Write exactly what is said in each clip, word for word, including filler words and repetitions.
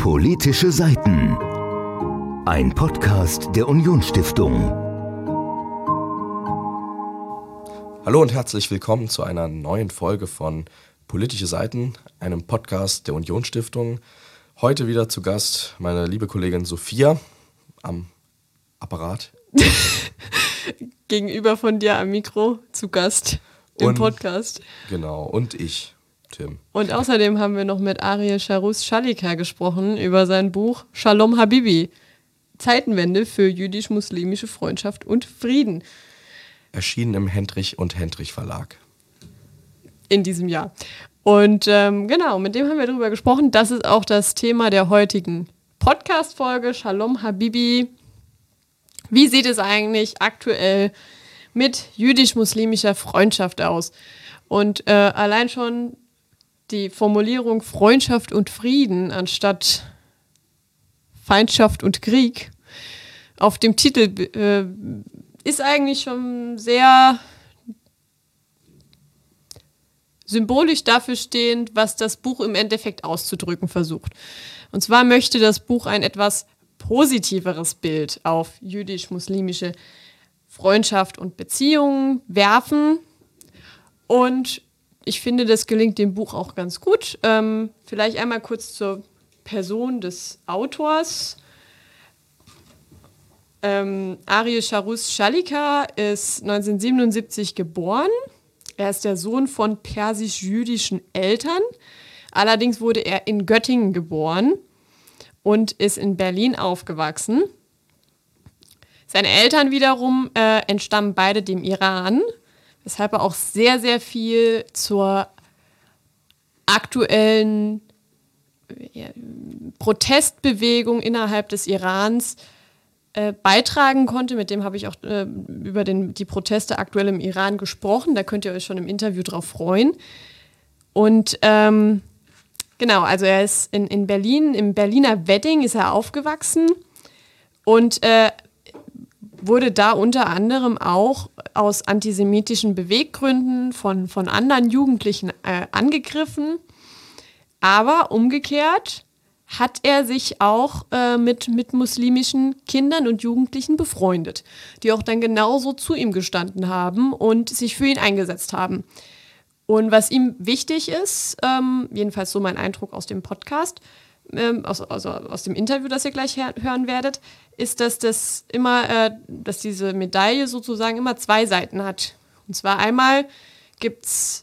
Politische Seiten. Ein Podcast der Unionsstiftung. Hallo und herzlich willkommen zu einer neuen Folge von Politische Seiten, einem Podcast der Unionsstiftung. Heute wieder zu Gast meine liebe Kollegin Sophia am Apparat. Gegenüber von dir am Mikro zu Gast im und, Podcast. Genau, und ich, Tim. Und außerdem haben wir noch mit Ariel Charus Chalika gesprochen über sein Buch Shalom Habibi, Zeitenwende für jüdisch-muslimische Freundschaft und Frieden. Erschienen im Hendrich und Hendrich Verlag. In diesem Jahr. Und ähm, genau, mit dem haben wir darüber gesprochen. Das ist auch das Thema der heutigen Podcast-Folge, Shalom Habibi. Wie sieht es eigentlich aktuell mit jüdisch-muslimischer Freundschaft aus? Und äh, allein schon die Formulierung Freundschaft und Frieden anstatt Feindschaft und Krieg auf dem Titel äh, ist eigentlich schon sehr symbolisch dafür stehend, was das Buch im Endeffekt auszudrücken versucht. Und zwar möchte das Buch ein etwas positiveres Bild auf jüdisch-muslimische Freundschaft und Beziehungen werfen. Und ich finde, das gelingt dem Buch auch ganz gut. Ähm, vielleicht einmal kurz zur Person des Autors. Ähm, Ariel Charus Chalika ist neunzehnhundertsiebenundsiebzig geboren. Er ist der Sohn von persisch-jüdischen Eltern. Allerdings wurde er in Göttingen geboren und ist in Berlin aufgewachsen. Seine Eltern wiederum äh, entstammen beide dem Iran, weshalb er auch sehr, sehr viel zur aktuellen ja, Protestbewegung innerhalb des Irans äh, beitragen konnte. Mit dem habe ich auch äh, über den, die Proteste aktuell im Iran gesprochen. Da könnt ihr euch schon im Interview drauf freuen. Und ähm, genau, also er ist in, in Berlin, im Berliner Wedding ist er aufgewachsen und äh, wurde da unter anderem auch aus antisemitischen Beweggründen von, von anderen Jugendlichen äh, angegriffen. Aber umgekehrt hat er sich auch äh, mit, mit muslimischen Kindern und Jugendlichen befreundet, die auch dann genauso zu ihm gestanden haben und sich für ihn eingesetzt haben. Und was ihm wichtig ist, ähm, jedenfalls so mein Eindruck aus dem Podcast, ähm, aus, also aus dem Interview, das ihr gleich her- hören werdet, ist, dass das immer, äh, dass diese Medaille sozusagen immer zwei Seiten hat. Und zwar einmal gibt es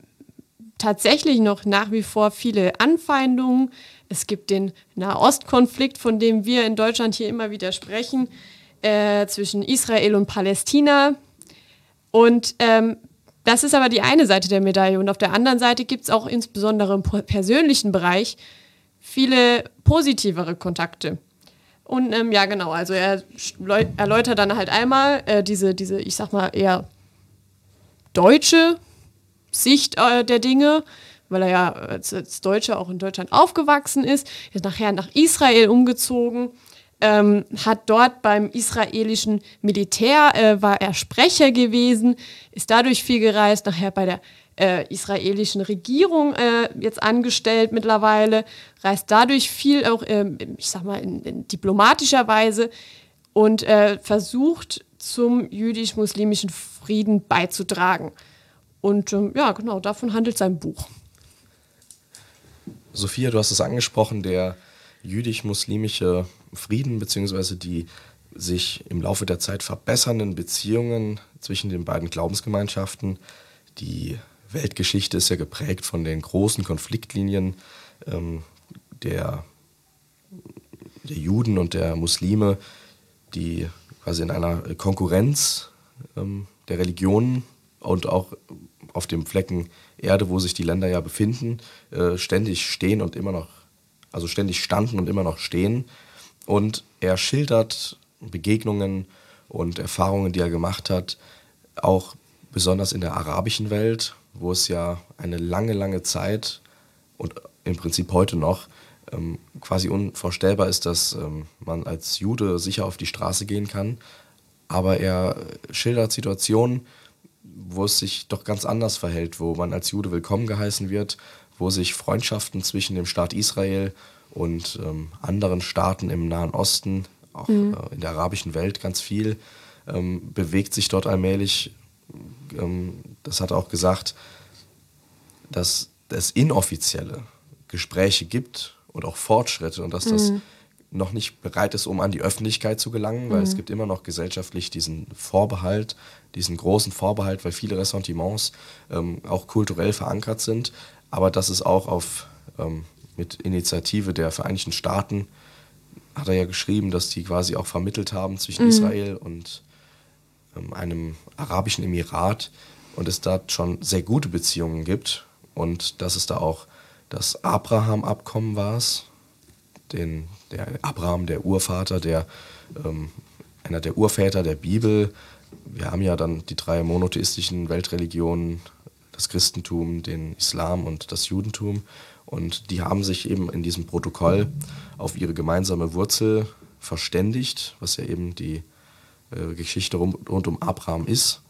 tatsächlich noch nach wie vor viele Anfeindungen. Es gibt den Nahostkonflikt, von dem wir in Deutschland hier immer wieder sprechen, äh, zwischen Israel und Palästina. Und ähm, das ist aber die eine Seite der Medaille. Und auf der anderen Seite gibt es auch insbesondere im persönlichen Bereich viele positivere Kontakte. Und ähm, ja, genau, also er erläutert dann halt einmal äh, diese, diese, ich sag mal, eher deutsche Sicht äh, der Dinge, weil er ja als, als Deutscher auch in Deutschland aufgewachsen ist, ist nachher nach Israel umgezogen, ähm, hat dort beim israelischen Militär, äh, war er Sprecher gewesen, ist dadurch viel gereist, nachher bei der äh, israelischen Regierung äh, jetzt angestellt mittlerweile, reist dadurch viel auch, äh, ich sag mal, in, in diplomatischer Weise und äh, versucht zum jüdisch-muslimischen Frieden beizutragen. Und ähm, ja, genau, davon handelt sein Buch. Sophia, du hast es angesprochen, der jüdisch-muslimische Frieden bzw. die sich im Laufe der Zeit verbessernden Beziehungen zwischen den beiden Glaubensgemeinschaften. Die Weltgeschichte ist ja geprägt von den großen Konfliktlinien ähm, der, der Juden und der Muslime, die quasi in einer Konkurrenz ähm, der Religionen und auch auf dem Flecken Erde, wo sich die Länder ja befinden, äh, ständig stehen und immer noch, also ständig standen und immer noch stehen. Und er schildert Begegnungen und Erfahrungen, die er gemacht hat, auch besonders in der arabischen Welt, wo es ja eine lange, lange Zeit und im Prinzip heute noch ähm, quasi unvorstellbar ist, dass ähm, man als Jude sicher auf die Straße gehen kann. Aber er schildert Situationen, wo es sich doch ganz anders verhält, wo man als Jude willkommen geheißen wird, wo sich Freundschaften zwischen dem Staat Israel und ähm, anderen Staaten im Nahen Osten, auch mhm. äh, in der arabischen Welt ganz viel, ähm, bewegt sich dort allmählich. Ähm, das hat er auch gesagt, dass es inoffizielle Gespräche gibt und auch Fortschritte und dass mhm. das noch nicht bereit ist, um an die Öffentlichkeit zu gelangen, weil mhm. es gibt immer noch gesellschaftlich diesen Vorbehalt, diesen großen Vorbehalt, weil viele Ressentiments ähm, auch kulturell verankert sind, aber dass es auch auf ähm, mit Initiative der Vereinigten Staaten, hat er ja geschrieben, dass die quasi auch vermittelt haben zwischen mhm. Israel und ähm, einem arabischen Emirat und es da schon sehr gute Beziehungen gibt und dass es da auch das Abraham-Abkommen war, den, der Abraham, der Urvater, der, ähm, einer der Urväter der Bibel. Wir haben ja dann die drei monotheistischen Weltreligionen, das Christentum, den Islam und das Judentum. Und die haben sich eben in diesem Protokoll auf ihre gemeinsame Wurzel verständigt, was ja eben die äh, Geschichte rund, rund um Abraham ist.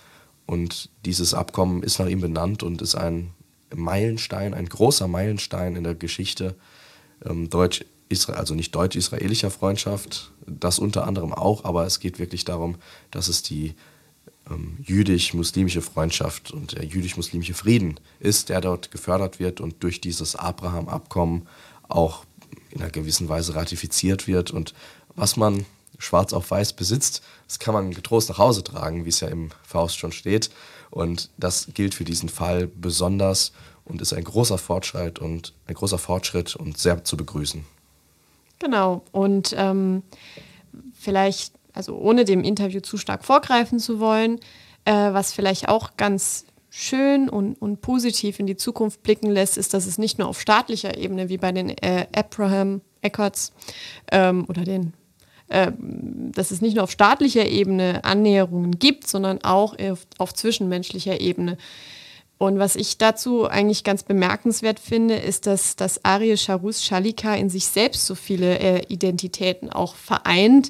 Und dieses Abkommen ist nach ihm benannt und ist ein Meilenstein, ein großer Meilenstein in der Geschichte ähm, Deutsch Israel, also nicht deutsch-israelischer Freundschaft, das unter anderem auch, aber es geht wirklich darum, dass es die ähm, jüdisch-muslimische Freundschaft und der jüdisch-muslimische Frieden ist, der dort gefördert wird und durch dieses Abraham-Abkommen auch in einer gewissen Weise ratifiziert wird. Und was man schwarz auf weiß besitzt, das kann man getrost nach Hause tragen, wie es ja im Faust schon steht. Und das gilt für diesen Fall besonders und ist ein großer Fortschritt und ein großer Fortschritt und sehr zu begrüßen. Genau, und ähm, vielleicht, also ohne dem Interview zu stark vorgreifen zu wollen, äh, was vielleicht auch ganz schön und, und positiv in die Zukunft blicken lässt, ist, dass es nicht nur auf staatlicher Ebene, wie bei den äh, Abraham Accords ähm, oder den, äh, dass es nicht nur auf staatlicher Ebene Annäherungen gibt, sondern auch auf, auf zwischenmenschlicher Ebene. Und was ich dazu eigentlich ganz bemerkenswert finde, ist, dass, dass Aryeh Charus Chalika in sich selbst so viele äh, Identitäten auch vereint,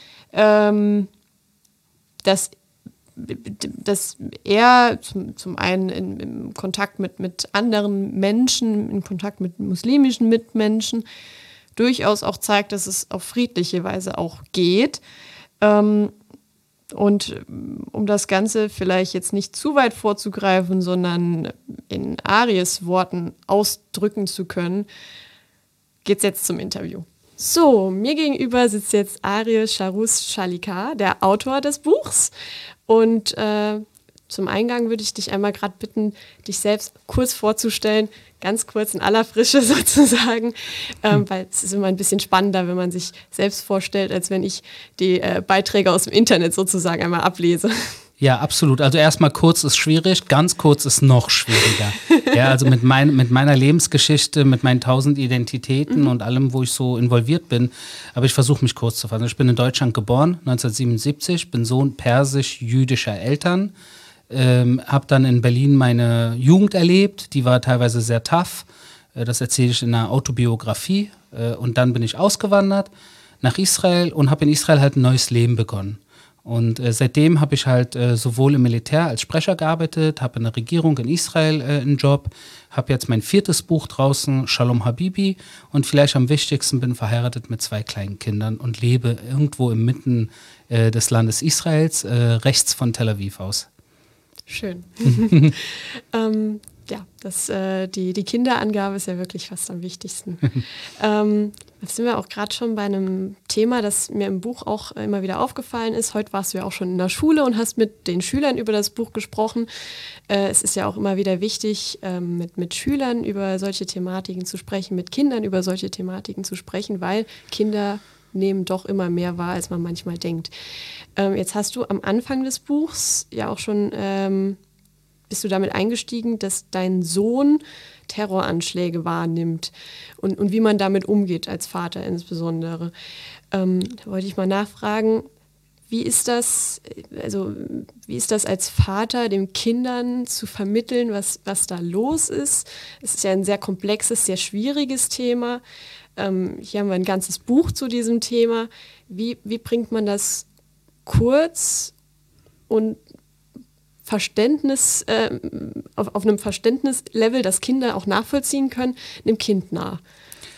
ähm, dass, dass er zum, zum einen in, im Kontakt mit, mit anderen Menschen, in Kontakt mit muslimischen Mitmenschen durchaus auch zeigt, dass es auf friedliche Weise auch geht. Ähm, Und um das Ganze vielleicht jetzt nicht zu weit vorzugreifen, sondern in Aryehs Worten ausdrücken zu können, geht's jetzt zum Interview. So, mir gegenüber sitzt jetzt Aryeh Charus Chalika, der Autor des Buchs. Und äh, zum Eingang würde ich dich einmal gerade bitten, dich selbst kurz vorzustellen, ganz kurz in aller Frische sozusagen, ähm, weil es ist immer ein bisschen spannender, wenn man sich selbst vorstellt, als wenn ich die äh, Beiträge aus dem Internet sozusagen einmal ablese. Ja, absolut. Also erstmal kurz ist schwierig, ganz kurz ist noch schwieriger. Ja, also mit, mein, mit meiner Lebensgeschichte, mit meinen tausend Identitäten mhm. und allem, wo ich so involviert bin. Aber ich versuche mich kurz zu fassen. Ich bin in Deutschland geboren, neunzehnhundertsiebenundsiebzig, bin Sohn persisch-jüdischer Eltern. Ähm, habe dann in Berlin meine Jugend erlebt, die war teilweise sehr tough, äh, das erzähle ich in einer Autobiografie äh, und dann bin ich ausgewandert nach Israel und habe in Israel halt ein neues Leben begonnen und äh, seitdem habe ich halt äh, sowohl im Militär als Sprecher gearbeitet, habe in der Regierung in Israel äh, einen Job, habe jetzt mein viertes Buch draußen, Shalom Habibi und vielleicht am wichtigsten bin verheiratet mit zwei kleinen Kindern und lebe irgendwo inmitten äh, des Landes Israels, äh, rechts von Tel Aviv aus. Schön. ähm, ja, das, äh, die, die Kinderangabe ist ja wirklich fast am wichtigsten. ähm, jetzt sind wir auch gerade schon bei einem Thema, das mir im Buch auch immer wieder aufgefallen ist. Heute warst du ja auch schon in der Schule und hast mit den Schülern über das Buch gesprochen. Äh, es ist ja auch immer wieder wichtig, ähm, mit, mit Schülern über solche Thematiken zu sprechen, mit Kindern über solche Thematiken zu sprechen, weil Kinder nehmen doch immer mehr wahr, als man manchmal denkt. Ähm, jetzt hast du am Anfang des Buchs ja auch schon, ähm, bist du damit eingestiegen, dass dein Sohn Terroranschläge wahrnimmt und, und wie man damit umgeht, als Vater insbesondere. Ähm, da wollte ich mal nachfragen, wie ist das, also wie ist das als Vater, den Kindern zu vermitteln, was, was da los ist? Es ist ja ein sehr komplexes, sehr schwieriges Thema. Ähm, hier haben wir ein ganzes Buch zu diesem Thema. Wie, wie bringt man das kurz und Verständnis, äh, auf, auf einem Verständnislevel, das Kinder auch nachvollziehen können, einem Kind nah?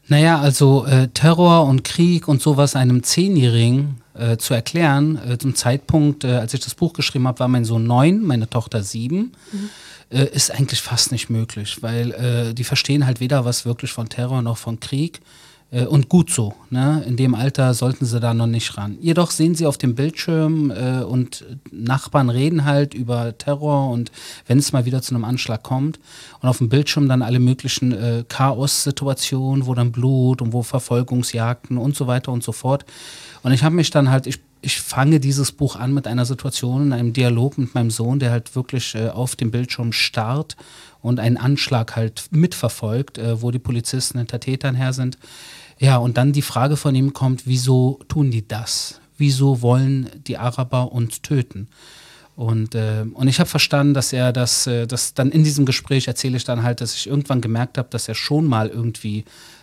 Naja, also äh, Terror und Krieg und sowas einem Zehnjährigen äh, zu erklären, äh, zum Zeitpunkt, äh, als ich das Buch geschrieben habe, war mein Sohn neun, meine Tochter sieben, mhm. äh, ist eigentlich fast nicht möglich, weil äh, die verstehen halt weder was wirklich von Terror noch von Krieg. Äh, und gut so, ne? In dem Alter sollten sie da noch nicht ran. Jedoch sehen sie auf dem Bildschirm äh, und Nachbarn reden halt über Terror und wenn es mal wieder zu einem Anschlag kommt und auf dem Bildschirm dann alle möglichen äh, Chaos-Situationen, wo dann Blut und wo Verfolgungsjagden und so weiter und so fort. Und ich habe mich dann halt, ich, ich fange dieses Buch an mit einer Situation, in einem Dialog mit meinem Sohn, der halt wirklich äh, auf dem Bildschirm starrt und einen Anschlag halt mitverfolgt, äh, wo die Polizisten hinter Tätern her sind. Ja, und dann die Frage von ihm kommt, wieso tun die das? Wieso wollen die Araber uns töten? Und, äh, und ich habe verstanden, dass er das, äh, das dann in diesem Gespräch erzähle ich dann halt, dass ich irgendwann gemerkt habe, dass er schon mal irgendwie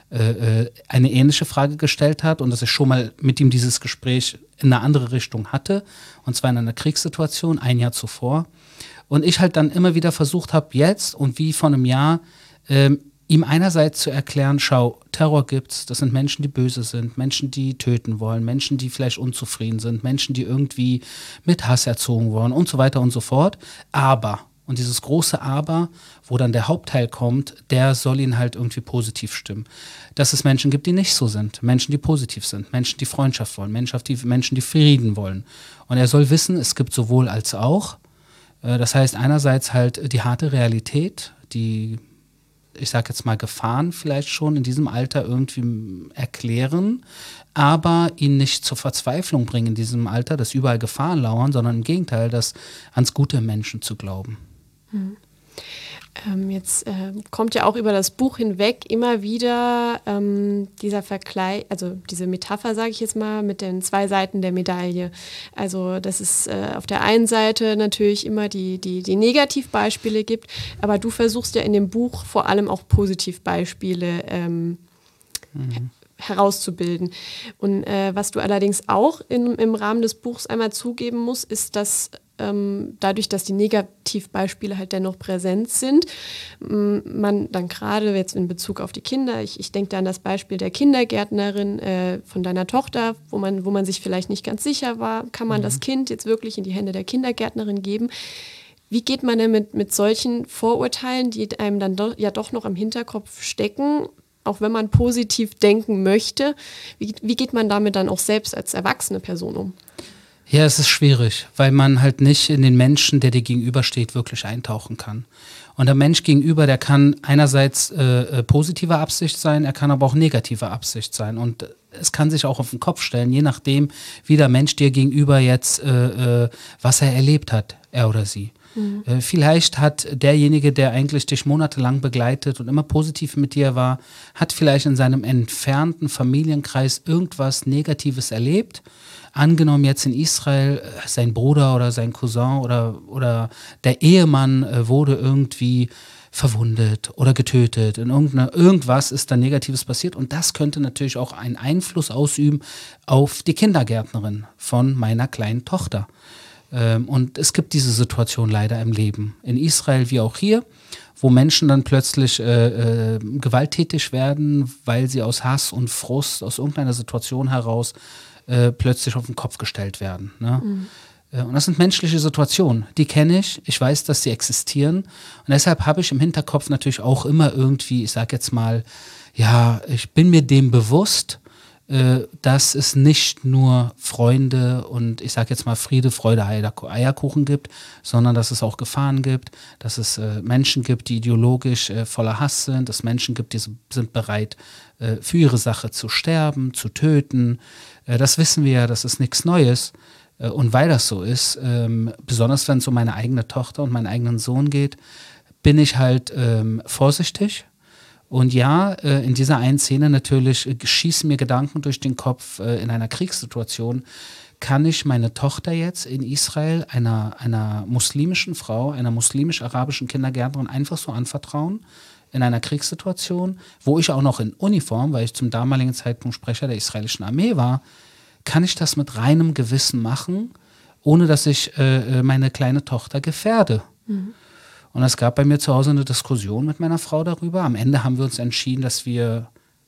äh, eine ähnliche Frage gestellt hat und dass ich schon mal mit ihm dieses Gespräch in eine andere Richtung hatte, und zwar in einer Kriegssituation, ein Jahr zuvor. Und ich halt dann immer wieder versucht habe, jetzt und wie vor einem Jahr, ähm, ihm einerseits zu erklären, schau, Terror gibt's, das sind Menschen, die böse sind, Menschen, die töten wollen, Menschen, die vielleicht unzufrieden sind, Menschen, die irgendwie mit Hass erzogen wurden und so weiter und so fort. Aber, und dieses große Aber, wo dann der Hauptteil kommt, der soll ihn halt irgendwie positiv stimmen. Dass es Menschen gibt, die nicht so sind, Menschen, die positiv sind, Menschen, die Freundschaft wollen, Menschen, die, Menschen, die Frieden wollen. Und er soll wissen, es gibt sowohl als auch. Das heißt einerseits halt die harte Realität, die, ich sage jetzt mal, Gefahren vielleicht schon in diesem Alter irgendwie erklären, aber ihn nicht zur Verzweiflung bringen in diesem Alter, dass überall Gefahren lauern, sondern im Gegenteil, das ans Gute im Menschen zu glauben. Hm. Ähm, jetzt äh, kommt ja auch über das Buch hinweg immer wieder ähm, dieser Vergleich, also diese Metapher, sage ich jetzt mal, mit den zwei Seiten der Medaille. Also dass es äh, auf der einen Seite natürlich immer die, die, die Negativbeispiele gibt, aber du versuchst ja in dem Buch vor allem auch Positivbeispiele ähm, mhm. herauszubilden. Und äh, was du allerdings auch in, im Rahmen des Buchs einmal zugeben musst, ist, dass ähm, dadurch, dass die Negativbeispiele halt dennoch präsent sind, man dann gerade jetzt in Bezug auf die Kinder, ich, ich denke da an das Beispiel der Kindergärtnerin äh, von deiner Tochter, wo man, wo man sich vielleicht nicht ganz sicher war, kann man mhm. das Kind jetzt wirklich in die Hände der Kindergärtnerin geben? Wie geht man denn mit, mit solchen Vorurteilen, die einem dann do, ja doch noch im Hinterkopf stecken, auch wenn man positiv denken möchte, wie, wie geht man damit dann auch selbst als erwachsene Person um? Ja, es ist schwierig, weil man halt nicht in den Menschen, der dir gegenübersteht, wirklich eintauchen kann. Und der Mensch gegenüber, der kann einerseits äh, positiver Absicht sein, er kann aber auch negativer Absicht sein. Und es kann sich auch auf den Kopf stellen, je nachdem, wie der Mensch dir gegenüber jetzt, äh, äh, was er erlebt hat, er oder sie. Mhm. Äh, vielleicht hat derjenige, der eigentlich dich monatelang begleitet und immer positiv mit dir war, hat vielleicht in seinem entfernten Familienkreis irgendwas Negatives erlebt. Angenommen jetzt in Israel, sein Bruder oder sein Cousin oder, oder der Ehemann äh, wurde irgendwie verwundet oder getötet. In irgendwas ist da Negatives passiert und das könnte natürlich auch einen Einfluss ausüben auf die Kindergärtnerin von meiner kleinen Tochter. Ähm, und es gibt diese Situation leider im Leben, in Israel wie auch hier, wo Menschen dann plötzlich äh, äh, gewalttätig werden, weil sie aus Hass und Frust, aus irgendeiner Situation heraus Äh, plötzlich auf den Kopf gestellt werden. Ne? Mhm. Äh, und das sind menschliche Situationen, die kenne ich, ich weiß, dass sie existieren und deshalb habe ich im Hinterkopf natürlich auch immer irgendwie, ich sage jetzt mal, ja, ich bin mir dem bewusst, äh, dass es nicht nur Freunde und ich sage jetzt mal Friede, Freude, Eierkuchen gibt, sondern dass es auch Gefahren gibt, dass es äh, Menschen gibt, die ideologisch äh, voller Hass sind, dass Menschen gibt, die sind bereit, äh, für ihre Sache zu sterben, zu töten. Das wissen wir ja, das ist nichts Neues. Und weil das so ist, ähm, besonders wenn es um meine eigene Tochter und meinen eigenen Sohn geht, bin ich halt ähm, vorsichtig. Und ja, äh, in dieser einen Szene natürlich äh, schießen mir Gedanken durch den Kopf äh, in einer Kriegssituation. Kann ich meine Tochter jetzt in Israel einer, einer muslimischen Frau, einer muslimisch-arabischen Kindergärtnerin einfach so anvertrauen? In einer Kriegssituation, wo ich auch noch in Uniform, weil ich zum damaligen Zeitpunkt Sprecher der israelischen Armee war, kann ich das mit reinem Gewissen machen, ohne dass ich äh, meine kleine Tochter gefährde. Mhm. Und es gab bei mir zu Hause eine Diskussion mit meiner Frau darüber. Am Ende haben wir uns entschieden, dass wir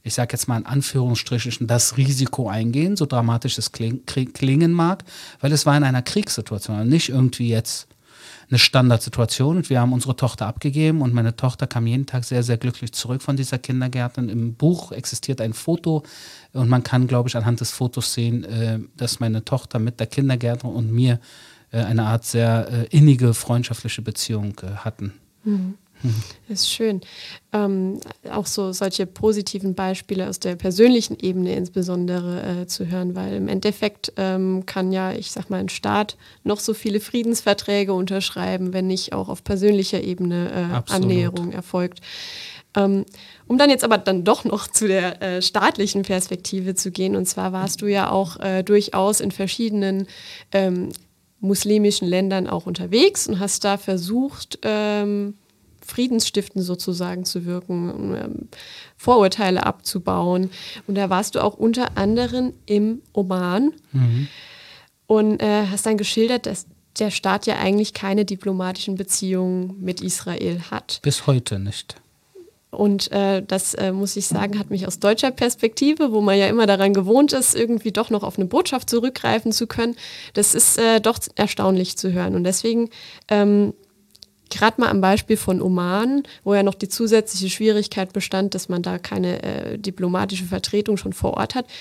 ich sage jetzt mal in Anführungsstrichen, das Risiko eingehen, so dramatisch es kling, klingen mag, weil es war in einer Kriegssituation, nicht irgendwie jetzt eine Standardsituation. Und wir haben unsere Tochter abgegeben und meine Tochter kam jeden Tag sehr, sehr glücklich zurück von dieser Kindergärtnerin. Im Buch existiert ein Foto und man kann, glaube ich, anhand des Fotos sehen, äh, dass meine Tochter mit der Kindergärtnerin und mir äh, eine Art sehr äh, innige, freundschaftliche Beziehung äh, hatten. Mhm. Das ist schön. Ähm, auch so solche positiven Beispiele aus der persönlichen Ebene insbesondere äh, zu hören, weil im Endeffekt ähm, kann ja, ich sag mal, ein Staat noch so viele Friedensverträge unterschreiben, wenn nicht auch auf persönlicher Ebene äh, Annäherung erfolgt. Ähm, um dann jetzt aber dann doch noch zu der äh, staatlichen Perspektive zu gehen, und zwar warst du ja auch äh, durchaus in verschiedenen ähm, muslimischen Ländern auch unterwegs und hast da versucht, ähm, Friedensstiften sozusagen zu wirken, ähm, Vorurteile abzubauen. Und da warst du auch unter anderem im Oman mhm. und äh, hast dann geschildert, dass der Staat ja eigentlich keine diplomatischen Beziehungen mit Israel hat. Bis heute nicht. Und äh, das, äh, muss ich sagen, hat mich aus deutscher Perspektive, wo man ja immer daran gewohnt ist, irgendwie doch noch auf eine Botschaft zurückgreifen zu können, das ist äh, doch erstaunlich zu hören. Und deswegen ähm, gerade mal am Beispiel von Oman, wo ja noch die zusätzliche Schwierigkeit bestand, dass man da keine äh, diplomatische Vertretung schon vor Ort hat.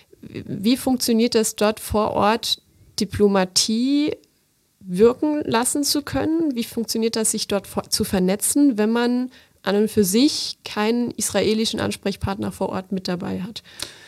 Wie funktioniert es dort vor Ort, Diplomatie wirken lassen zu können? Wie funktioniert das, sich dort vor- zu vernetzen, wenn man an und für sich keinen israelischen Ansprechpartner vor Ort mit dabei hat?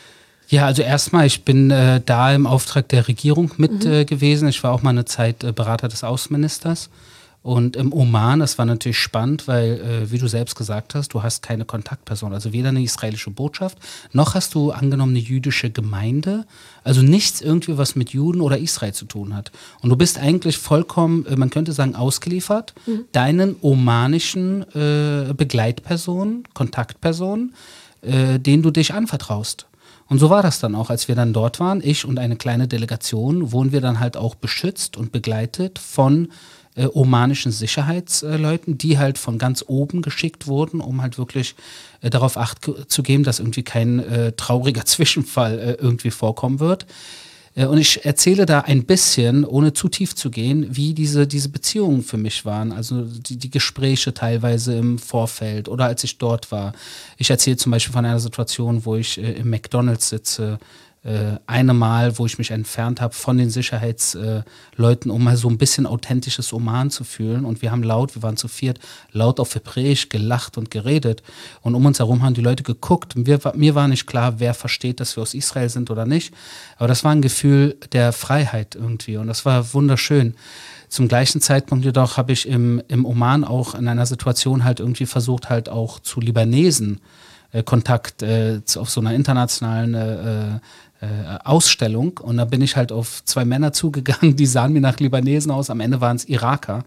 Ja, also erstmal, ich bin äh, da im Auftrag der Regierung mit mhm. äh, gewesen. Ich war auch mal eine Zeit äh, Berater des Außenministers. Und im Oman, das war natürlich spannend, weil, äh, wie du selbst gesagt hast, du hast keine Kontaktperson, also weder eine israelische Botschaft, noch hast du angenommen eine jüdische Gemeinde, also nichts irgendwie, was mit Juden oder Israel zu tun hat. Und du bist eigentlich vollkommen, äh, man könnte sagen, ausgeliefert, mhm. deinen omanischen äh, Begleitpersonen, Kontaktpersonen, äh, denen du dich anvertraust. Und so war das dann auch, als wir dann dort waren, ich und eine kleine Delegation, wurden wir dann halt auch beschützt und begleitet von Äh, omanischen Sicherheitsleuten, die halt von ganz oben geschickt wurden, um halt wirklich äh, darauf Acht ge- zu geben, dass irgendwie kein äh, trauriger Zwischenfall äh, irgendwie vorkommen wird. Äh, und ich erzähle da ein bisschen, ohne zu tief zu gehen, wie diese, diese Beziehungen für mich waren. Also die, die Gespräche teilweise im Vorfeld oder als ich dort war. Ich erzähle zum Beispiel von einer Situation, wo ich äh, im McDonald's sitze, Äh, eine Mal, wo ich mich entfernt habe von den Sicherheitsleuten, äh, um mal so ein bisschen authentisches Oman zu fühlen. Und wir haben laut, wir waren zu viert, laut auf Hebräisch gelacht und geredet. Und um uns herum haben die Leute geguckt. Wir, mir war nicht klar, wer versteht, dass wir aus Israel sind oder nicht. Aber das war ein Gefühl der Freiheit irgendwie. Und das war wunderschön. Zum gleichen Zeitpunkt jedoch habe ich im, im Oman auch in einer Situation halt irgendwie versucht, halt auch zu Libanesen äh, Kontakt äh, zu, auf so einer internationalen äh, Äh, Ausstellung, und da bin ich halt auf zwei Männer zugegangen, die sahen mir nach Libanesen aus, am Ende waren es Iraker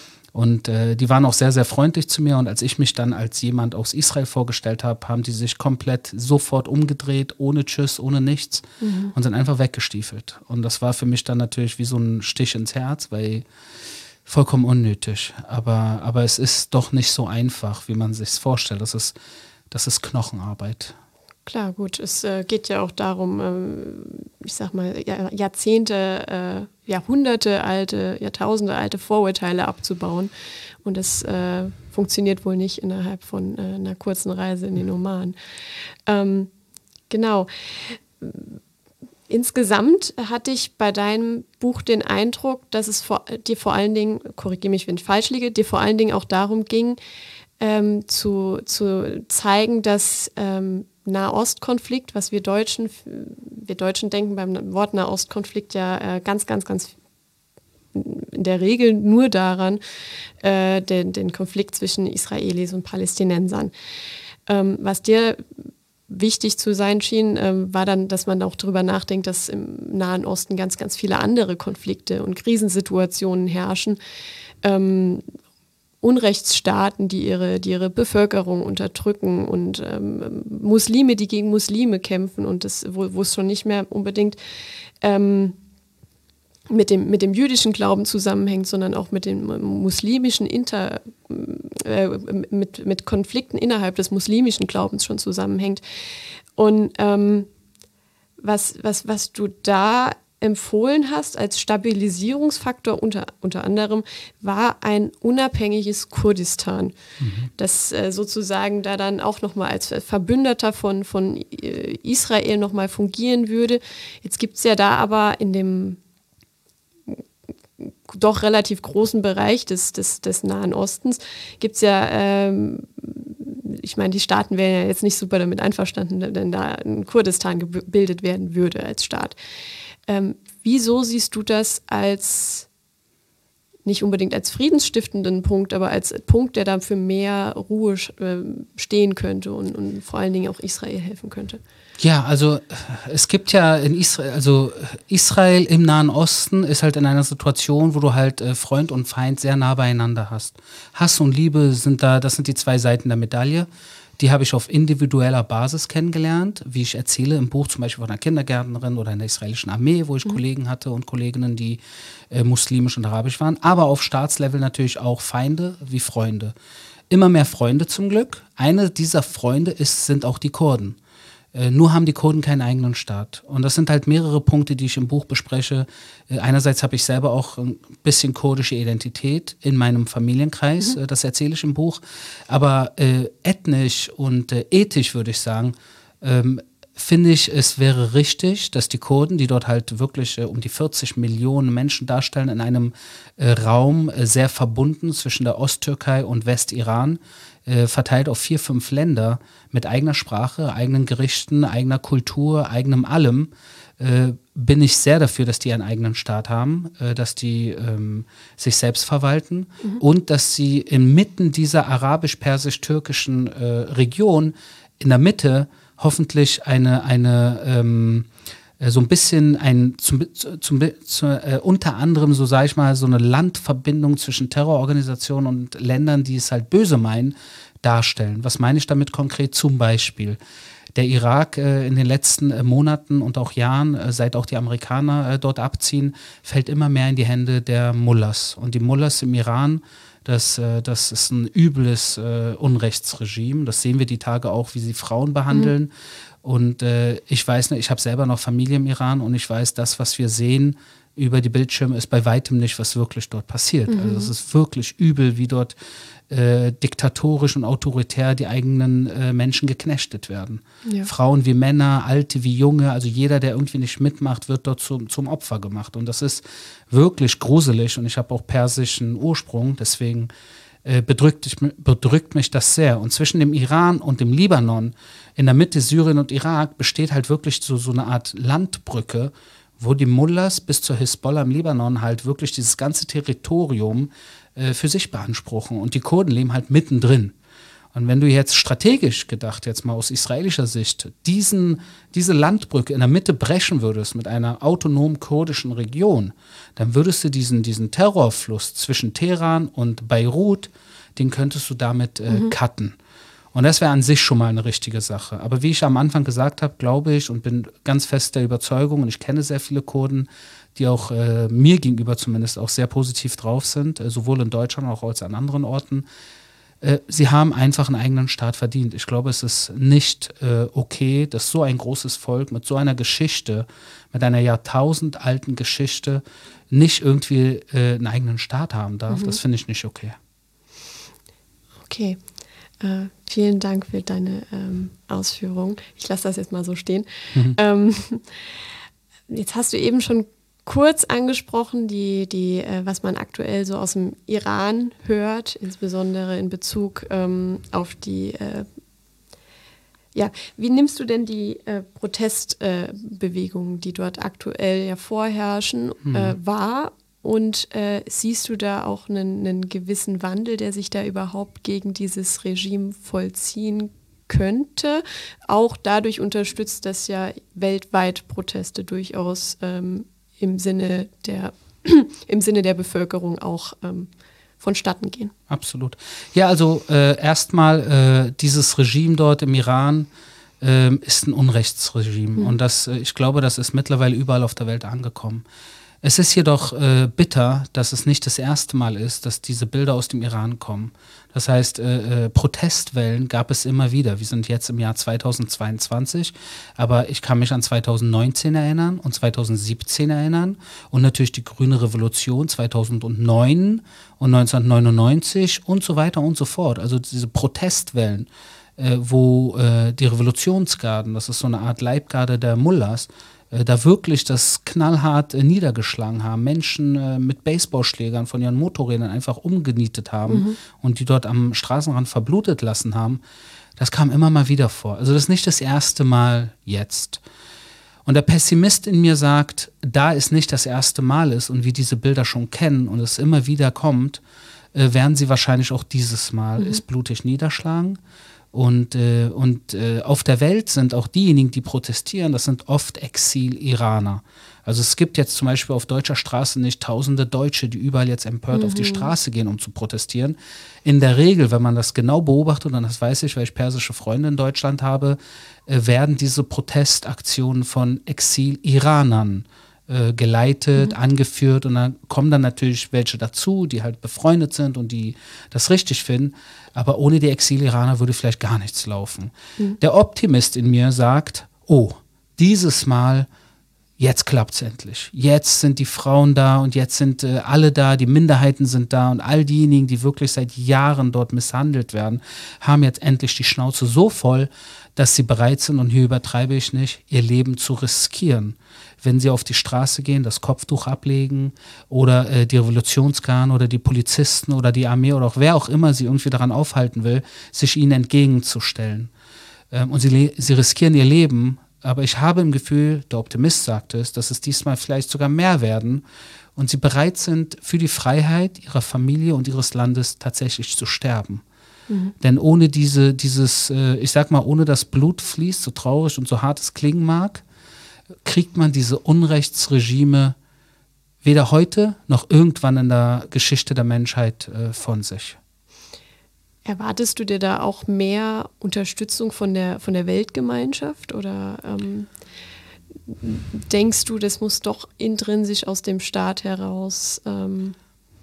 und äh, die waren auch sehr, sehr freundlich zu mir, und als ich mich dann als jemand aus Israel vorgestellt habe, haben die sich komplett sofort umgedreht, ohne Tschüss, ohne nichts mhm. und sind einfach weggestiefelt, und das war für mich dann natürlich wie so ein Stich ins Herz, weil vollkommen unnötig, aber, aber es ist doch nicht so einfach, wie man sich es vorstellt, das ist, das ist Knochenarbeit. Klar, gut. Es äh, geht ja auch darum, ähm, ich sag mal, Jahr, Jahrzehnte, äh, Jahrhunderte alte, Jahrtausende alte Vorurteile abzubauen. Und das äh, funktioniert wohl nicht innerhalb von äh, einer kurzen Reise in den Oman. Ähm, genau. Insgesamt hatte ich bei deinem Buch den Eindruck, dass es vor, dir vor allen Dingen, korrigiere mich, wenn ich falsch liege, dir vor allen Dingen auch darum ging, ähm, zu, zu zeigen, dass ähm, Nahostkonflikt, was wir Deutschen, wir Deutschen denken beim Wort Nahostkonflikt ja äh, ganz, ganz, ganz in der Regel nur daran, äh, den, den Konflikt zwischen Israelis und Palästinensern. Ähm, was dir wichtig zu sein schien, ähm, war dann, dass man auch darüber nachdenkt, dass im Nahen Osten ganz, ganz viele andere Konflikte und Krisensituationen herrschen. Ähm, Unrechtsstaaten, die ihre, die ihre Bevölkerung unterdrücken, und ähm, Muslime, die gegen Muslime kämpfen, und das, wo, wo es schon nicht mehr unbedingt ähm, mit dem, mit dem jüdischen Glauben zusammenhängt, sondern auch mit dem muslimischen Inter, äh, mit, mit Konflikten innerhalb des muslimischen Glaubens schon zusammenhängt. Und ähm, was, was, was du da empfohlen hast als Stabilisierungsfaktor unter, unter anderem, war ein unabhängiges Kurdistan, mhm. das äh, sozusagen da dann auch nochmal als Verbündeter von, von äh, Israel nochmal fungieren würde. Jetzt gibt es ja da aber in dem doch relativ großen Bereich des, des, des Nahen Ostens, gibt es ja, ähm, ich meine, die Staaten wären ja jetzt nicht super damit einverstanden, wenn da ein Kurdistan gebildet werden würde als Staat. Ähm, wieso siehst du das als, nicht unbedingt als friedensstiftenden Punkt, aber als Punkt, der dann für mehr Ruhe äh, stehen könnte und, und vor allen Dingen auch Israel helfen könnte? Ja, also es gibt ja in Israel, also Israel im Nahen Osten ist halt in einer Situation, wo du halt äh, Freund und Feind sehr nah beieinander hast. Hass und Liebe sind da, das sind die zwei Seiten der Medaille. Die habe ich auf individueller Basis kennengelernt, wie ich erzähle im Buch zum Beispiel von einer Kindergärtnerin oder in der israelischen Armee, wo ich mhm. Kollegen hatte und Kolleginnen, die äh, muslimisch und arabisch waren, aber auf Staatslevel natürlich auch Feinde wie Freunde. Immer mehr Freunde zum Glück. Eine dieser Freunde ist, sind auch die Kurden. Äh, nur haben die Kurden keinen eigenen Staat. Und das sind halt mehrere Punkte, die ich im Buch bespreche. Äh, einerseits habe ich selber auch ein bisschen kurdische Identität in meinem Familienkreis, mhm. äh, das erzähle ich im Buch. Aber äh, ethnisch und äh, ethisch würde ich sagen, ähm, finde ich, es wäre richtig, dass die Kurden, die dort halt wirklich äh, um die vierzig Millionen Menschen darstellen, in einem äh, Raum äh, sehr verbunden zwischen der Osttürkei und Westiran, äh, verteilt auf vier, fünf Länder mit eigener Sprache, eigenen Gerichten, eigener Kultur, eigenem allem, äh, bin ich sehr dafür, dass die einen eigenen Staat haben, äh, dass die ähm, sich selbst verwalten mhm. und dass sie inmitten dieser arabisch-persisch-türkischen äh, Region in der Mitte hoffentlich eine, eine ähm, so ein bisschen ein, zum, zum, zu, äh, unter anderem, so sage ich mal, so eine Landverbindung zwischen Terrororganisationen und Ländern, die es halt böse meinen, darstellen. Was meine ich damit konkret? Zum Beispiel der Irak äh, in den letzten äh, Monaten und auch Jahren, äh, seit auch die Amerikaner äh, dort abziehen, fällt immer mehr in die Hände der Mullahs. Und die Mullahs im Iran, Das, äh, das ist ein übles äh, Unrechtsregime. Das sehen wir die Tage auch, wie sie Frauen behandeln. Mhm. Und äh, ich weiß nicht, ich habe selber noch Familie im Iran und ich weiß, das, was wir sehen über die Bildschirme, ist bei weitem nicht, was wirklich dort passiert. Mhm. Also es ist wirklich übel, wie dort äh, diktatorisch und autoritär die eigenen äh, Menschen geknechtet werden. Ja. Frauen wie Männer, Alte wie Junge, also jeder, der irgendwie nicht mitmacht, wird dort zum, zum Opfer gemacht. Und das ist wirklich gruselig und ich habe auch persischen Ursprung, deswegen äh, bedrückt, ich, bedrückt mich das sehr. Und zwischen dem Iran und dem Libanon, in der Mitte Syrien und Irak, besteht halt wirklich so, so eine Art Landbrücke, wo die Mullahs bis zur Hisbollah im Libanon halt wirklich dieses ganze Territorium äh, für sich beanspruchen. Und die Kurden leben halt mittendrin. Und wenn du jetzt strategisch gedacht, jetzt mal aus israelischer Sicht, diesen, diese Landbrücke in der Mitte brechen würdest mit einer autonomen kurdischen Region, dann würdest du diesen, diesen Terrorfluss zwischen Teheran und Beirut, den könntest du damit äh, mhm. cutten. Und das wäre an sich schon mal eine richtige Sache. Aber wie ich am Anfang gesagt habe, glaube ich und bin ganz fest der Überzeugung, und ich kenne sehr viele Kurden, die auch äh, mir gegenüber zumindest auch sehr positiv drauf sind, äh, sowohl in Deutschland als auch als an anderen Orten, äh, sie haben einfach einen eigenen Staat verdient. Ich glaube, es ist nicht äh, okay, dass so ein großes Volk mit so einer Geschichte, mit einer jahrtausendalten Geschichte nicht irgendwie äh, einen eigenen Staat haben darf. Mhm. Das finde ich nicht okay. Okay. Uh, vielen Dank für deine ähm, Ausführungen. Ich lasse das jetzt mal so stehen. Mhm. Ähm, jetzt hast du eben schon kurz angesprochen, die, die, äh, was man aktuell so aus dem Iran hört, insbesondere in Bezug ähm, auf die, äh, ja, wie nimmst du denn die äh, Protestbewegungen, äh, die dort aktuell ja vorherrschen, mhm. äh, wahr? Und äh, siehst du da auch einen, einen gewissen Wandel, der sich da überhaupt gegen dieses Regime vollziehen könnte? Auch dadurch unterstützt, dass ja weltweit Proteste durchaus ähm, im Sinne der, im Sinne der Bevölkerung auch ähm, vonstatten gehen. Absolut. Ja, also äh, erstmal äh, dieses Regime dort im Iran äh, ist ein Unrechtsregime. Mhm. Und das, äh, ich glaube, das ist mittlerweile überall auf der Welt angekommen. Es ist jedoch äh, bitter, dass es nicht das erste Mal ist, dass diese Bilder aus dem Iran kommen. Das heißt, äh, äh, Protestwellen gab es immer wieder. Wir sind jetzt im Jahr zweitausendzweiundzwanzig, aber ich kann mich an zweitausendneunzehn erinnern und zweitausendsiebzehn erinnern und natürlich die Grüne Revolution zweitausendneun und neunzehnhundertneunundneunzig und so weiter und so fort. Also diese Protestwellen, äh, wo äh, die Revolutionsgarden, das ist so eine Art Leibgarde der Mullahs, da wirklich das knallhart äh, niedergeschlagen haben, Menschen äh, mit Baseballschlägern von ihren Motorrädern einfach umgenietet haben mhm. und die dort am Straßenrand verblutet lassen haben, das kam immer mal wieder vor. Also das ist nicht das erste Mal jetzt. Und der Pessimist in mir sagt, da es nicht das erste Mal ist und wir diese Bilder schon kennen und es immer wieder kommt, äh, werden sie wahrscheinlich auch dieses Mal mhm. es blutig niederschlagen. Und, äh, und äh, auf der Welt sind auch diejenigen, die protestieren, das sind oft Exil-Iraner. Also es gibt jetzt zum Beispiel auf deutscher Straße nicht tausende Deutsche, die überall jetzt empört mhm. auf die Straße gehen, um zu protestieren. In der Regel, wenn man das genau beobachtet, und das weiß ich, weil ich persische Freunde in Deutschland habe, äh, werden diese Protestaktionen von Exil-Iranern äh, geleitet, mhm. angeführt, und dann kommen dann natürlich welche dazu, die halt befreundet sind und die das richtig finden. Aber ohne die Exil-Iraner würde vielleicht gar nichts laufen. Mhm. Der Optimist in mir sagt, oh, dieses Mal, jetzt klappt's endlich. Jetzt sind die Frauen da und jetzt sind äh, alle da, die Minderheiten sind da und all diejenigen, die wirklich seit Jahren dort misshandelt werden, haben jetzt endlich die Schnauze so voll, dass sie bereit sind, und hier übertreibe ich nicht, ihr Leben zu riskieren. Wenn sie auf die Straße gehen, das Kopftuch ablegen oder äh, die Revolutionsgarden oder die Polizisten oder die Armee oder auch wer auch immer sie irgendwie daran aufhalten will, sich ihnen entgegenzustellen. Ähm, und sie, sie riskieren ihr Leben, aber ich habe im Gefühl, der Optimist sagt es, dass es diesmal vielleicht sogar mehr werden und sie bereit sind, für die Freiheit ihrer Familie und ihres Landes tatsächlich zu sterben. Mhm. Denn ohne diese, dieses, äh, ich sag mal, ohne das Blut fließt, so traurig und so hart es klingen mag, kriegt man diese Unrechtsregime weder heute noch irgendwann in der Geschichte der Menschheit äh, von sich. Erwartest du dir da auch mehr Unterstützung von der, von der Weltgemeinschaft oder ähm, denkst du, das muss doch intrinsisch aus dem Staat heraus ähm,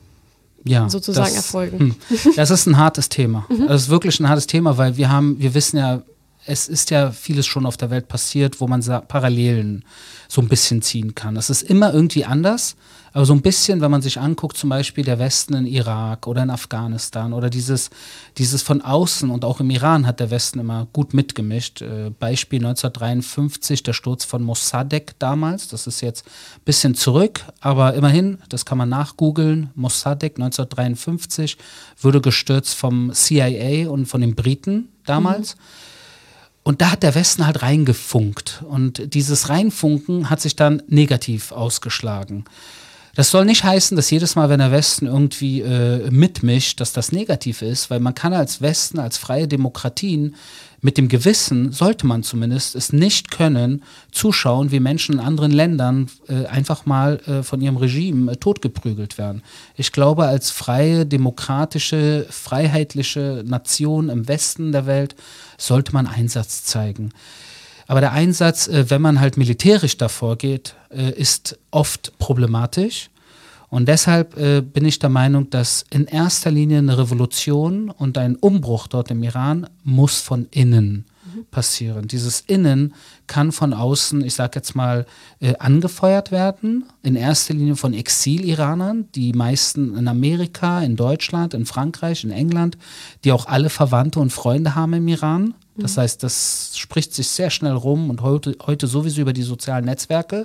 ja, sozusagen das, erfolgen? Hm, das ist ein hartes Thema. Mhm. Das ist wirklich ein hartes Thema, weil wir haben, wir wissen ja, es ist ja vieles schon auf der Welt passiert, wo man Parallelen so ein bisschen ziehen kann. Es ist immer irgendwie anders, aber so ein bisschen, wenn man sich anguckt, zum Beispiel der Westen in Irak oder in Afghanistan oder dieses, dieses von außen, und auch im Iran hat der Westen immer gut mitgemischt. Äh, Beispiel neunzehnhundertdreiundfünfzig, der Sturz von Mossadegh damals, das ist jetzt ein bisschen zurück, aber immerhin, das kann man nachgoogeln, Mossadegh neunzehnhundertdreiundfünfzig wurde gestürzt vom C I A und von den Briten damals. Mhm. Und da hat der Westen halt reingefunkt. Und dieses Reinfunken hat sich dann negativ ausgeschlagen. Das soll nicht heißen, dass jedes Mal, wenn der Westen irgendwie äh, mitmischt, dass das negativ ist, weil man kann als Westen, als freie Demokratien mit dem Gewissen, sollte man zumindest es nicht können, zuschauen, wie Menschen in anderen Ländern äh, einfach mal äh, von ihrem Regime äh, totgeprügelt werden. Ich glaube, als freie, demokratische, freiheitliche Nation im Westen der Welt sollte man Einsatz zeigen. Aber der Einsatz, äh, wenn man halt militärisch davor geht, äh, ist oft problematisch. Und deshalb äh, bin ich der Meinung, dass in erster Linie eine Revolution und ein Umbruch dort im Iran muss von innen mhm. passieren. Dieses Innen kann von außen, ich sage jetzt mal, äh, angefeuert werden. In erster Linie von Exil-Iranern, die meisten in Amerika, in Deutschland, in Frankreich, in England, die auch alle Verwandte und Freunde haben im Iran. Das mhm. heißt, das spricht sich sehr schnell rum und heute, heute sowieso über die sozialen Netzwerke.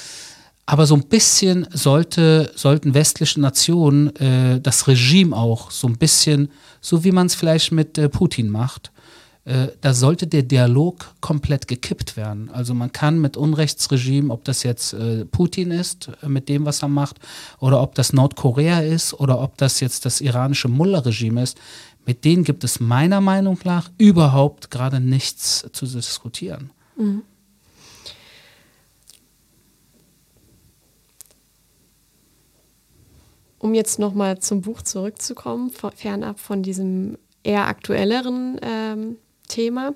Aber so ein bisschen sollte, sollten westliche Nationen äh, das Regime auch so ein bisschen, so wie man es vielleicht mit äh, Putin macht, äh, da sollte der Dialog komplett gekippt werden. Also man kann mit Unrechtsregime, ob das jetzt äh, Putin ist, äh, mit dem, was er macht, oder ob das Nordkorea ist, oder ob das jetzt das iranische Mullah-Regime ist, mit denen gibt es meiner Meinung nach überhaupt gerade nichts zu diskutieren. Mhm. Um jetzt nochmal zum Buch zurückzukommen, fernab von diesem eher aktuelleren ähm, Thema.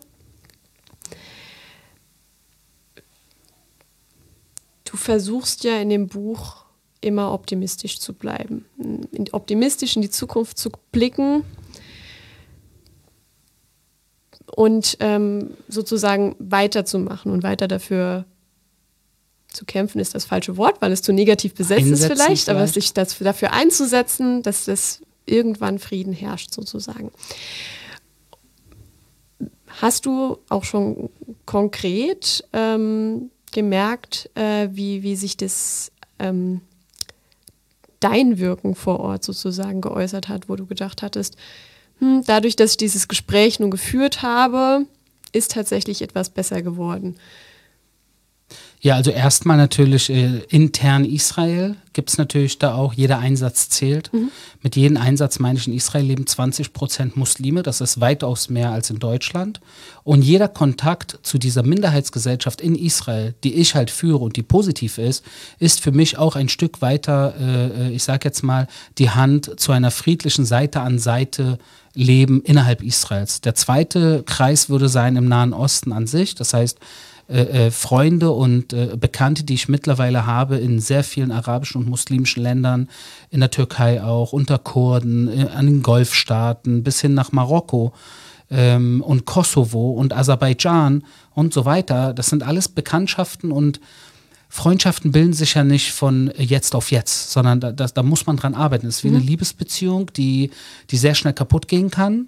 Du versuchst ja in dem Buch immer optimistisch zu bleiben, optimistisch in die Zukunft zu blicken und ähm, sozusagen weiterzumachen und weiter dafür zu kämpfen ist das falsche Wort, weil es zu negativ besetzt Einsetzen ist vielleicht, vielleicht, aber sich das, dafür einzusetzen, dass das irgendwann Frieden herrscht sozusagen. Hast du auch schon konkret ähm, gemerkt, äh, wie, wie sich das ähm, dein Wirken vor Ort sozusagen geäußert hat, wo du gedacht hattest, hm, dadurch, dass ich dieses Gespräch nun geführt habe, ist tatsächlich etwas besser geworden? Ja, also erstmal natürlich äh, intern Israel gibt es natürlich da auch, jeder Einsatz zählt. Mhm. Mit jedem Einsatz meine ich, in Israel leben zwanzig Prozent Muslime, das ist weitaus mehr als in Deutschland. Und jeder Kontakt zu dieser Minderheitsgesellschaft in Israel, die ich halt führe und die positiv ist, ist für mich auch ein Stück weiter, äh, ich sage jetzt mal, die Hand zu einer friedlichen Seite an Seite Leben innerhalb Israels. Der zweite Kreis würde sein im Nahen Osten an sich, das heißt, Äh, äh, Freunde und äh, Bekannte, die ich mittlerweile habe in sehr vielen arabischen und muslimischen Ländern, in der Türkei auch, unter Kurden, äh, an den Golfstaaten bis hin nach Marokko ähm, und Kosovo und Aserbaidschan und so weiter. Das sind alles Bekanntschaften und Freundschaften bilden sich ja nicht von jetzt auf jetzt, sondern da, da, da muss man dran arbeiten. Es ist wie mhm. eine Liebesbeziehung, die, die sehr schnell kaputt gehen kann.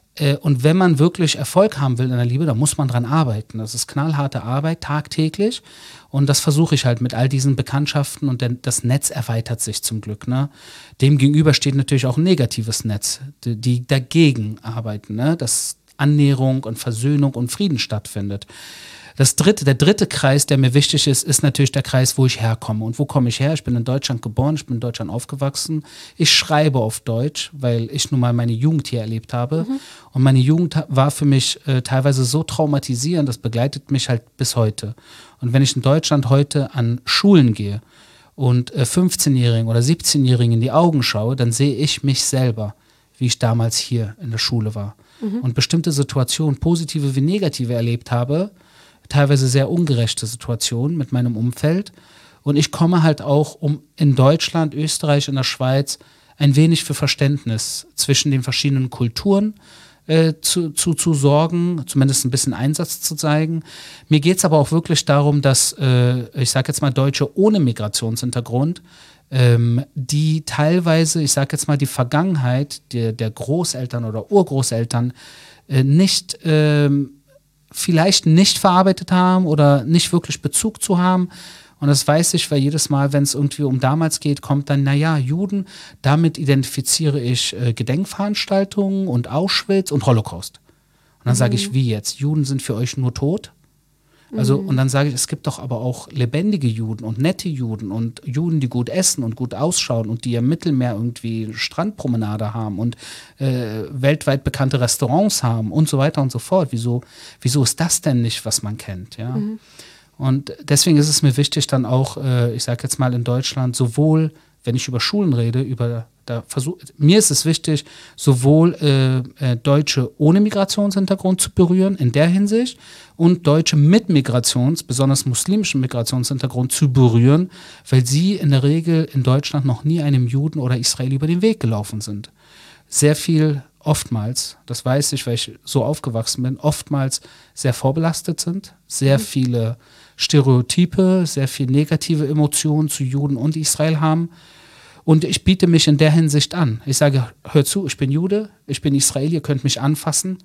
Und wenn man wirklich Erfolg haben will in der Liebe, dann muss man dran arbeiten. Das ist knallharte Arbeit, tagtäglich. Und das versuche ich halt mit all diesen Bekanntschaften und das Netz erweitert sich zum Glück. Ne? Dem gegenüber steht natürlich auch ein negatives Netz, die, die dagegen arbeiten, ne? Dass Annäherung und Versöhnung und Frieden stattfindet. Das dritte, der dritte Kreis, der mir wichtig ist, ist natürlich der Kreis, wo ich herkomme. Und wo komme ich her? Ich bin in Deutschland geboren, ich bin in Deutschland aufgewachsen. Ich schreibe auf Deutsch, weil ich nun mal meine Jugend hier erlebt habe. Mhm. Und meine Jugend war für mich äh, teilweise so traumatisierend, das begleitet mich halt bis heute. Und wenn ich in Deutschland heute an Schulen gehe und äh, fünfzehnjährigen oder siebzehnjährigen in die Augen schaue, dann sehe ich mich selber, wie ich damals hier in der Schule war. Mhm. Und bestimmte Situationen, positive wie negative, erlebt habe, teilweise sehr ungerechte Situationen mit meinem Umfeld. Und ich komme halt auch, um in Deutschland, Österreich, in der Schweiz ein wenig für Verständnis zwischen den verschiedenen Kulturen äh, zu, zu, zu sorgen, zumindest ein bisschen Einsatz zu zeigen. Mir geht es aber auch wirklich darum, dass, äh, ich sage jetzt mal, Deutsche ohne Migrationshintergrund, ähm, die teilweise, ich sage jetzt mal, die Vergangenheit der, der Großeltern oder Urgroßeltern äh, nicht ähm, vielleicht nicht verarbeitet haben oder nicht wirklich Bezug zu haben. Und das weiß ich, weil jedes Mal, wenn es irgendwie um damals geht, kommt dann, naja, Juden, damit identifiziere ich äh, Gedenkveranstaltungen und Auschwitz und Holocaust. Und dann mhm. sage ich, wie jetzt? Juden sind für euch nur tot? Also, mhm. und dann sage ich, es gibt doch aber auch lebendige Juden und nette Juden und Juden, die gut essen und gut ausschauen und die im Mittelmeer irgendwie Strandpromenade haben und äh, weltweit bekannte Restaurants haben und so weiter und so fort. Wieso, wieso ist das denn nicht, was man kennt? Ja? Mhm. Und deswegen ist es mir wichtig, dann auch, äh, ich sage jetzt mal in Deutschland, sowohl, wenn ich über Schulen rede, über da versuch, mir ist es wichtig, sowohl äh, äh, Deutsche ohne Migrationshintergrund zu berühren, in der Hinsicht, und Deutsche mit Migrations-, besonders muslimischen Migrationshintergrund zu berühren, weil sie in der Regel in Deutschland noch nie einem Juden oder Israeli über den Weg gelaufen sind. Sehr viel, oftmals, das weiß ich, weil ich so aufgewachsen bin, oftmals sehr vorbelastet sind, sehr mhm. viele Stereotype, sehr viel negative Emotionen zu Juden und Israel haben. Und ich biete mich in der Hinsicht an. Ich sage, hör zu, ich bin Jude, ich bin Israeli, ihr könnt mich anfassen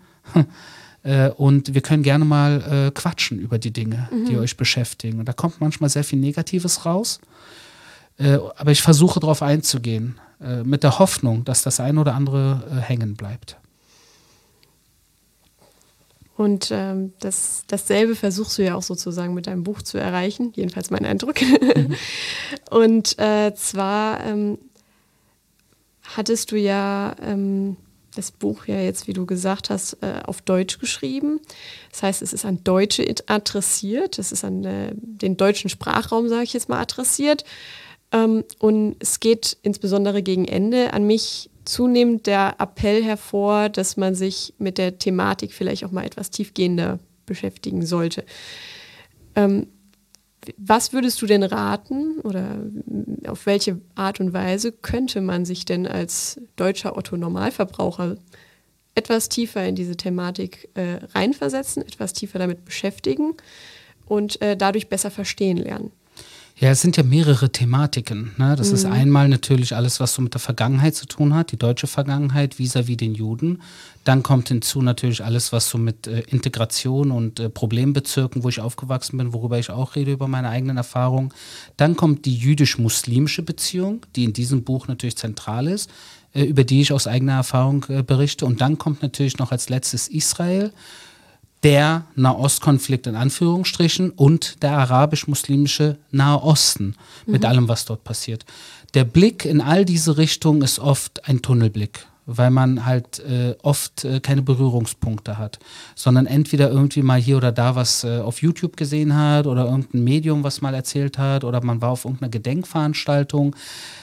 äh, und wir können gerne mal äh, quatschen über die Dinge, mhm. die euch beschäftigen. Und da kommt manchmal sehr viel Negatives raus, äh, aber ich versuche darauf einzugehen, äh, mit der Hoffnung, dass das ein oder andere äh, hängen bleibt. Und ähm, das, dasselbe versuchst du ja auch sozusagen mit deinem Buch zu erreichen, jedenfalls mein Eindruck. Mhm. Und äh, zwar ähm, hattest du ja ähm, das Buch ja jetzt, wie du gesagt hast, äh, auf Deutsch geschrieben. Das heißt, es ist an Deutsche adressiert, es ist an äh, den deutschen Sprachraum, sage ich jetzt mal, adressiert. Ähm, und es geht insbesondere gegen Ende an mich zunehmend der Appell hervor, dass man sich mit der Thematik vielleicht auch mal etwas tiefgehender beschäftigen sollte. Ähm, Was würdest du denn raten oder auf welche Art und Weise könnte man sich denn als deutscher Otto-Normalverbraucher etwas tiefer in diese Thematik äh, reinversetzen, etwas tiefer damit beschäftigen und äh, dadurch besser verstehen lernen? Ja, es sind ja mehrere Thematiken. Ne? Das mhm. ist einmal natürlich alles, was so mit der Vergangenheit zu tun hat, die deutsche Vergangenheit vis-à-vis den Juden. Dann kommt hinzu natürlich alles, was so mit äh, Integration und äh, Problembezirken, wo ich aufgewachsen bin, worüber ich auch rede, über meine eigenen Erfahrungen. Dann kommt die jüdisch-muslimische Beziehung, die in diesem Buch natürlich zentral ist, äh, über die ich aus eigener Erfahrung äh, berichte. Und dann kommt natürlich noch als letztes Israel, der Nahostkonflikt in Anführungsstrichen und der arabisch-muslimische Nahe Osten mit mhm. allem, was dort passiert. Der Blick in all diese Richtungen ist oft ein Tunnelblick, weil man halt äh, oft äh, keine Berührungspunkte hat, sondern entweder irgendwie mal hier oder da was äh, auf YouTube gesehen hat oder irgendein Medium was mal erzählt hat oder man war auf irgendeiner Gedenkveranstaltung.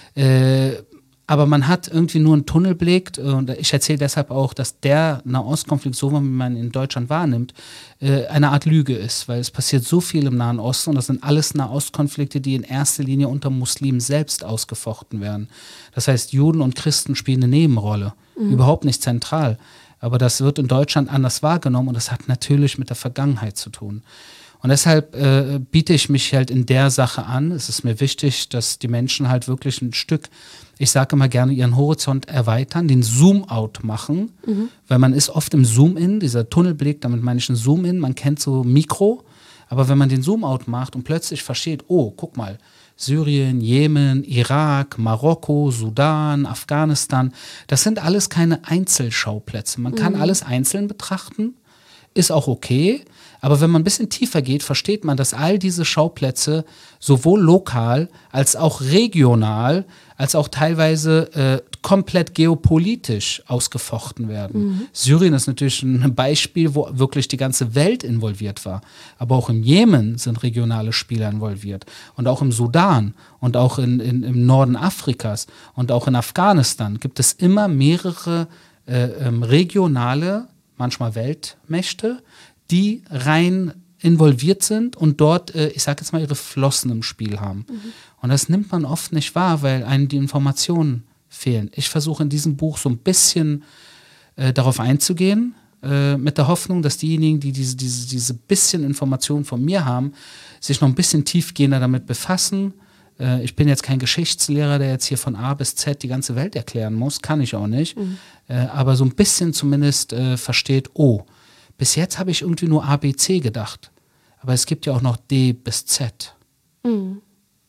Äh, Aber man hat irgendwie nur einen Tunnelblick und ich erzähle deshalb auch, dass der Nahostkonflikt, so wie man ihn in Deutschland wahrnimmt, eine Art Lüge ist, weil es passiert so viel im Nahen Osten und das sind alles Nahostkonflikte, die in erster Linie unter Muslimen selbst ausgefochten werden. Das heißt, Juden und Christen spielen eine Nebenrolle, mhm. überhaupt nicht zentral. Aber das wird in Deutschland anders wahrgenommen und das hat natürlich mit der Vergangenheit zu tun. Und deshalb äh, biete ich mich halt in der Sache an. Es ist mir wichtig, dass die Menschen halt wirklich ein Stück, ich sage immer gerne, ihren Horizont erweitern, den Zoom-out machen, mhm. weil man ist oft im Zoom-in, dieser Tunnelblick, damit meine ich einen Zoom-in, man kennt so Mikro, aber wenn man den Zoom-out macht und plötzlich versteht, oh, guck mal, Syrien, Jemen, Irak, Marokko, Sudan, Afghanistan, das sind alles keine Einzelschauplätze. Man kann mhm. alles einzeln betrachten, ist auch okay. Aber wenn man ein bisschen tiefer geht, versteht man, dass all diese Schauplätze sowohl lokal als auch regional, als auch teilweise äh, komplett geopolitisch ausgefochten werden. Mhm. Syrien ist natürlich ein Beispiel, wo wirklich die ganze Welt involviert war. Aber auch im Jemen sind regionale Spieler involviert. Und auch im Sudan und auch in, in, im Norden Afrikas und auch in Afghanistan gibt es immer mehrere äh, ähm, regionale, manchmal Weltmächte, die rein involviert sind und dort, äh, ich sage jetzt mal, ihre Flossen im Spiel haben. Mhm. Und das nimmt man oft nicht wahr, weil einem die Informationen fehlen. Ich versuche in diesem Buch so ein bisschen äh, darauf einzugehen, äh, mit der Hoffnung, dass diejenigen, die diese, diese, diese bisschen Informationen von mir haben, sich noch ein bisschen tiefgehender damit befassen. Äh, ich bin jetzt kein Geschichtslehrer, der jetzt hier von A bis Z die ganze Welt erklären muss, kann ich auch nicht. Mhm. Äh, aber so ein bisschen zumindest äh, versteht, oh, bis jetzt habe ich irgendwie nur A, B, C gedacht. Aber es gibt ja auch noch D bis Z. Mhm.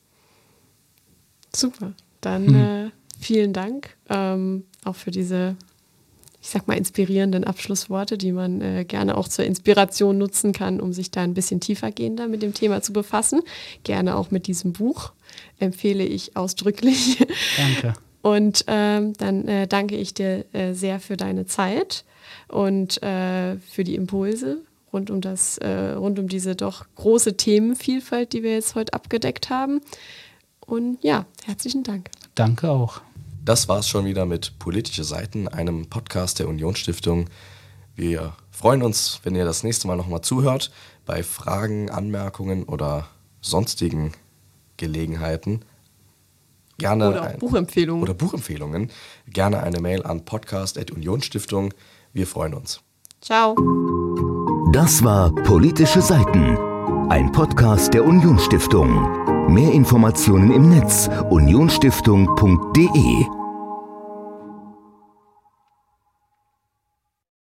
Super. Dann mhm. äh, vielen Dank ähm, auch für diese, ich sag mal, inspirierenden Abschlussworte, die man äh, gerne auch zur Inspiration nutzen kann, um sich da ein bisschen tiefergehender mit dem Thema zu befassen. Gerne auch mit diesem Buch. Empfehle ich ausdrücklich. Danke. Und ähm, dann äh, danke ich dir äh, sehr für deine Zeit und äh, für die Impulse rund um das, äh, rund um diese doch große Themenvielfalt, die wir jetzt heute abgedeckt haben. Und ja, herzlichen Dank. Danke auch. Das war's schon wieder mit Politische Seiten, einem Podcast der Unionsstiftung. Wir freuen uns, wenn ihr das nächste Mal nochmal zuhört. Bei Fragen, Anmerkungen oder sonstigen Gelegenheiten gerne oder auch ein, Buchempfehlungen. Oder Buchempfehlungen. Gerne eine Mail an podcast at unionsstiftung. Wir freuen uns. Ciao. Das war Politische Seiten, ein Podcast der Unionsstiftung. Mehr Informationen im Netz unionsstiftung punkt de.